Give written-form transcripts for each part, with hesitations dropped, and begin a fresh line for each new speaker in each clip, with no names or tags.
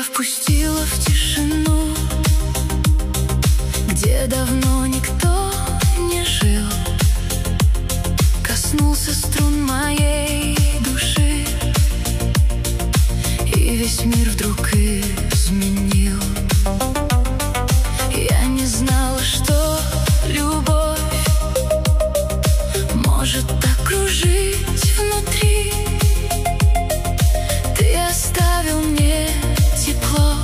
впустила в тишину, где давно никто не жил. Коснулся струн моей души, и весь мир вдруг изменил. Я не знала, что любовь может так кружить внутри. Ты оставил мне тепло,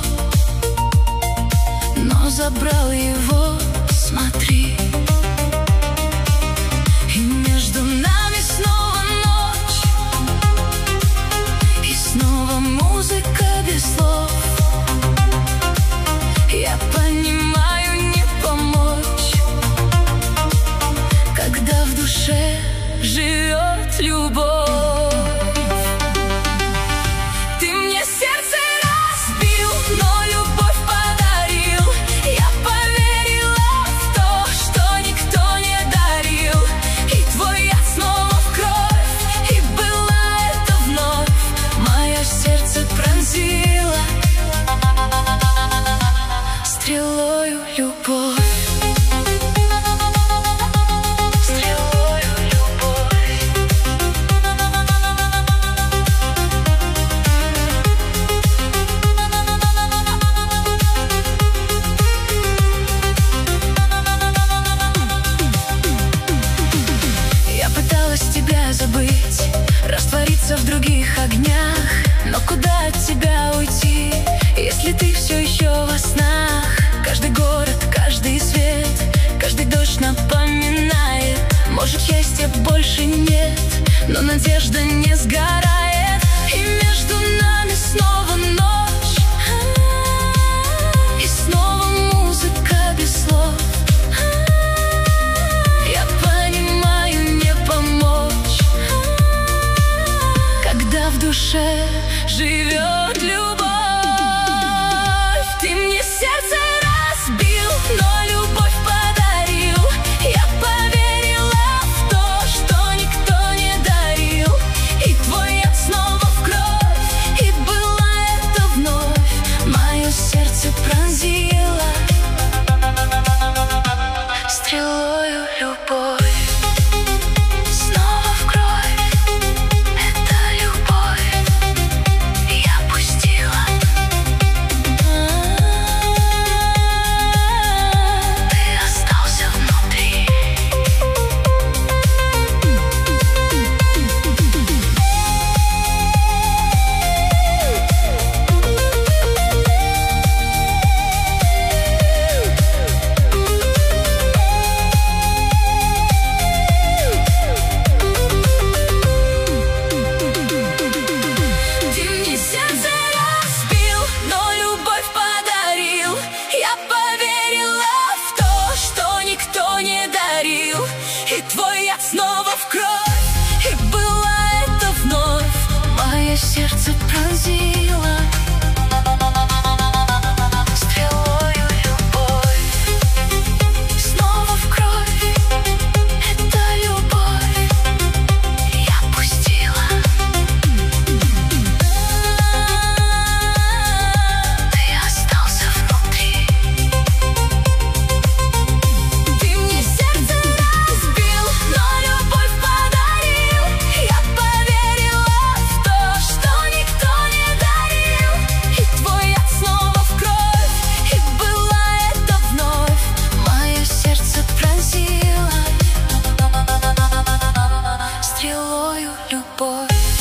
но забрал его, смотри. И между нами снова ночь, и снова музыка без слов. Я понимаю, не помочь, когда в душе живет любовь. Ты мне сердце разбил, но любовь подарил. Я поверила в то, что никто не дарил. И твой яд снова в кровь, и было это вновь. Мое сердце пронзило стрелою любовь. Тебя забыть, раствориться в других огнях, но куда от тебя уйти, если ты все еще во снах? Каждый город, каждый свет, каждый дождь напоминает: может, счастья больше нет, но надежда не сгорает. И между нами снова ночь, и снова музыка без слов. Я понимаю, не помочь, когда в душе живет любовь. Ты мне сердце разбил, но любовь подарил. Я поверила в то, что никто не дарил. И твой яд снова в кровь, и было это вновь. Мое сердце пронзило стрелою любовь. И твой яд снова в кровь, и было это вновь. Мое сердце пронзило стрелою любовь. Снова в кровь, это любовь я пустила. Ты остался внутри. Ты мне сердце разбил, но любовь подарил. Я поверила в то, что никто не дарил. И твой яд снова в кровь, и было это вновь. Мое сердце пронзило стрелою любовь.